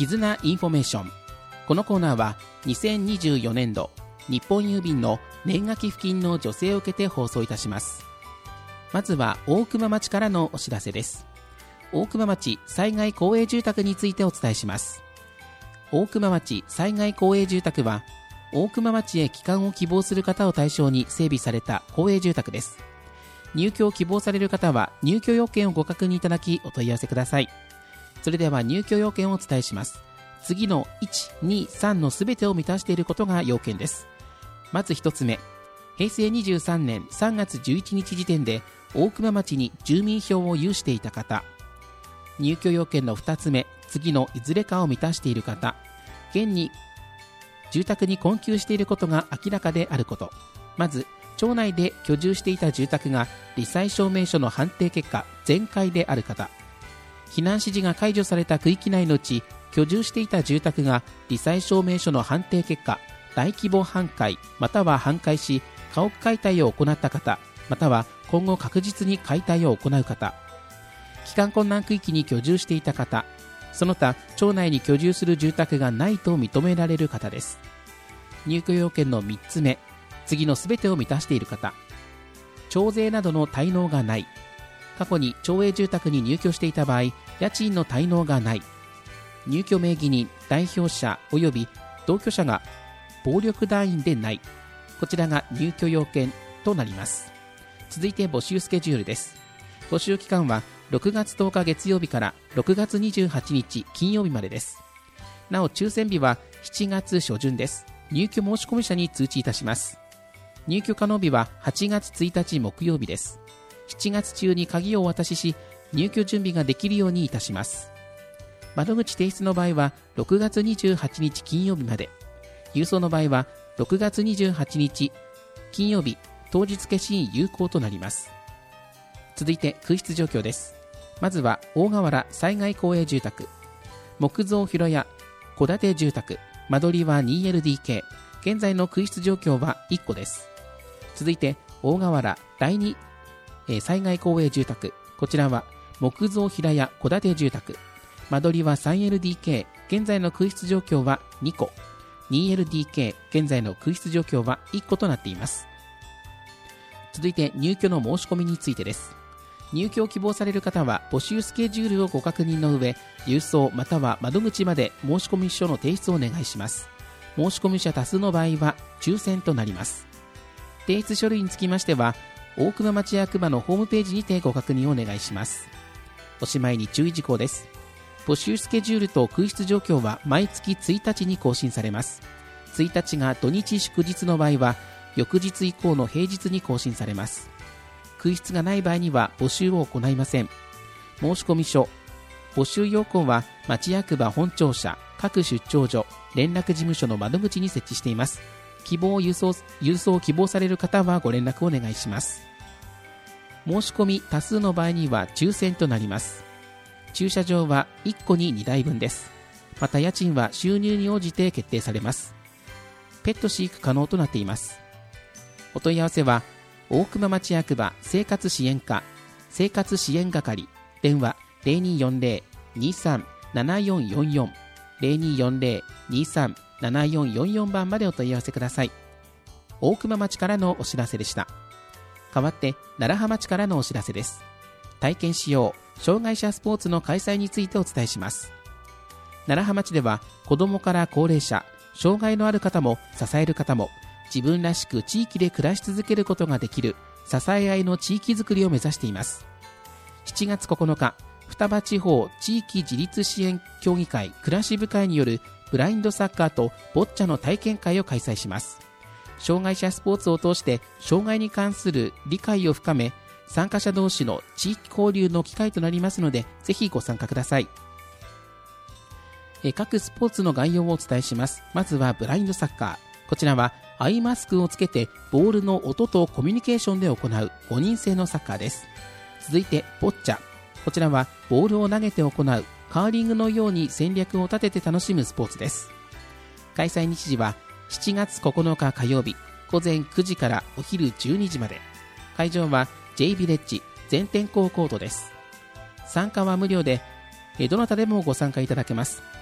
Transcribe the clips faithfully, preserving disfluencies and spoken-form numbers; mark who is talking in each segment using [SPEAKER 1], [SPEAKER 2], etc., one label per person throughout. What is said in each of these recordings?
[SPEAKER 1] 絆インフォメーション。このコーナーはにせんにじゅうよねんど日本郵便の年賀寄付金の助成を受けて放送いたします。まずは大熊町からのお知らせです。大熊町災害公営住宅についてお伝えします。大熊町災害公営住宅は大熊町へ帰還を希望する方を対象に整備された公営住宅です。入居を希望される方は入居要件をご確認いただきお問い合わせください。それでは入居要件をお伝えします。次のいち、に、さんのすべてを満たしていることが要件です。まずひとつめ、へいせいにじゅうさんねんさんがつじゅういちにち時点で大熊町に住民票を有していた方。入居要件のふたつめ、次のいずれかを満たしている方。現に住宅に困窮していることが明らかであること。まず町内で居住していた住宅が罹災証明書の判定結果全壊である方。避難指示が解除された区域内のうち居住していた住宅が罹災証明書の判定結果大規模半壊または半壊し家屋解体を行った方、または今後確実に解体を行う方。帰還困難区域に居住していた方、その他町内に居住する住宅がないと認められる方です。入居要件のみっつめ、次のすべてを満たしている方。徴税などの滞納がない。過去に町営住宅に入居していた場合、家賃の滞納がない。入居名義人、代表者及び同居者が暴力団員でない。こちらが入居要件となります。続いて募集スケジュールです。募集期間はろくがつとおか月曜日からろくがつにじゅうはちにち金曜日までです。なお抽選日はしちがつしょじゅんです。入居申込者に通知いたします。入居可能日ははちがつついたち木曜日です。しちがつ中に鍵をお渡しし入居準備ができるようにいたします。窓口提出の場合はろくがつにじゅうはちにち金曜日まで、郵送の場合はろくがつにじゅうはちにち金曜日当日消印有効となります。続いて空室状況です。まずは大河原災害公営住宅、木造平屋戸建て住宅、間取りは にエルディーケー、 現在の空室状況はいっこです。続いて大河原第二、えー、災害公営住宅、こちらは木造平屋戸建て住宅、間取りは さんエルディーケー、 現在の空室状況はにこ、 にエルディーケー、 現在の空室状況はいっことなっています。続いて入居の申し込みについてです。入居を希望される方は募集スケジュールをご確認の上、郵送または窓口まで申込書の提出をお願いします。申込者多数の場合は抽選となります。提出書類につきましては大熊町役場のホームページにてご確認をお願いします。おしまいに注意事項です。募集スケジュールと空室状況は毎月ついたちに更新されます。ついたちが土日祝日の場合は翌日以降の平日に更新されます。空室がない場合には募集を行いません。申込書、募集要項は町役場本庁舎、各出張所、連絡事務所の窓口に設置しています。希望郵送、郵送を希望される方はご連絡をお願いします。申し込み多数の場合には抽選となります。駐車場はいっこににだいぶんです。また家賃は収入に応じて決定されます。ペット飼育可能となっています。お問い合わせは大熊町役場生活支援課生活支援係、電話 ゼロにーよんゼロ にーさん ななよんよんよん ゼロにーよんゼロ にーさん ななよんよんよん 番までお問い合わせください。大熊町からのお知らせでした。代わって楢葉町からのお知らせです。体験しよう障害者スポーツの開催についてお伝えします。楢葉町では子どもから高齢者、障害のある方も支える方も自分らしく地域で暮らし続けることができる支え合いの地域づくりを目指しています。しちがつここのか、双葉地方地域自立支援協議会暮らし部会によるブラインドサッカーとボッチャの体験会を開催します。障害者スポーツを通して障害に関する理解を深め、参加者同士の地域交流の機会となりますので、ぜひご参加ください。え各スポーツの概要をお伝えします。まずはブラインドサッカー、こちらはアイマスクをつけてボールの音とコミュニケーションで行うごにん制のサッカーです。続いてボッチャ、こちらはボールを投げて行うカーリングのように戦略を立てて楽しむスポーツです。開催日時はしちがつここのか火曜日午前くじからお昼じゅうにじまで。会場は J ヴィレッジ全天候コートです。参加は無料で、どなたでもご参加いただけます。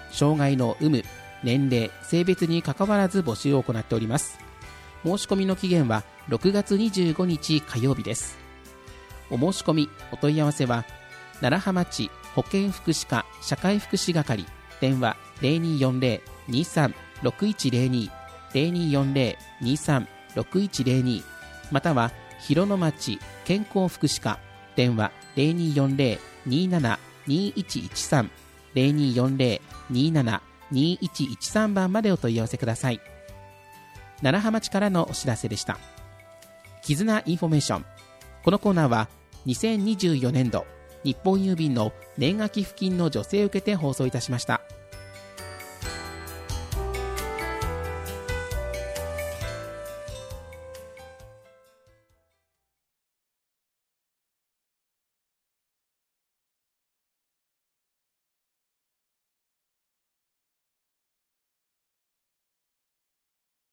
[SPEAKER 1] 障害の有無、年齢、性別にかかわらず募集を行っております。申し込みの期限はろくがつにじゅうごにち火曜日です。お申し込みお問い合わせは楢葉町保健福祉課社会福祉係、電話 ゼロにーよんゼロ にーさん ろくいちゼロに ゼロにーよんゼロ にーさん ろくいちゼロに、または広野町健康福祉課、電話 ゼロにーよんゼロ にーなな にーいちいちさん ゼロにーよんゼロ にーなな にーいちいちさん 番までお問い合わせください。楢葉町からのお知らせでした。絆インフォメーション。このコーナーはにせんにじゅうよねんど日本郵便の年賀寄付金の助成を受けて放送いたしました。